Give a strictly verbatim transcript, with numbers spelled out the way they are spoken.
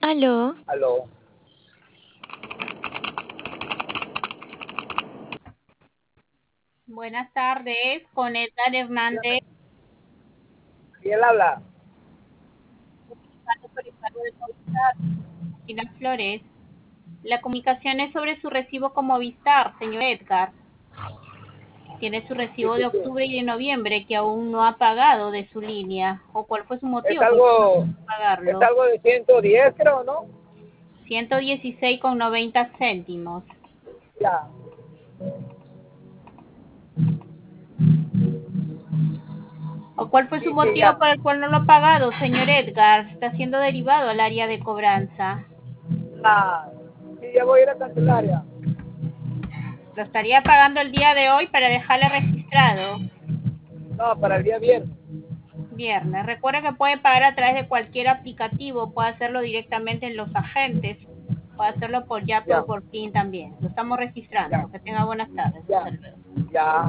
Aló. Aló. Buenas tardes, con Edgar Hernández. ¿Quién habla? Por el pago de Movistar, Cristina Flores. La comunicación es sobre su recibo con Movistar, señor Edgar. Tiene su Sí, recibo sí, de sí. octubre y de noviembre que aún no ha pagado de su línea. ¿O cuál fue su Es motivo por algo, no es pagarlo? algo de ciento diez, creo, ¿no? ciento dieciséis con noventa céntimos. Ya. ¿O cuál fue su Sí, sí, motivo ya. por el cual no lo ha pagado, señor Edgar? Está siendo derivado al área de cobranza. Ah, sí, ya voy a ir a Candelaria. Lo estaría pagando el día de hoy para dejarle registrado. No, para el día viernes. Viernes. Recuerda que puede pagar a través de cualquier aplicativo, puede hacerlo directamente en los agentes, puede hacerlo por Yape Ya, o por PIN también. Lo estamos ya, registrando. Que tenga buenas tardes. ya, Hasta luego. ya.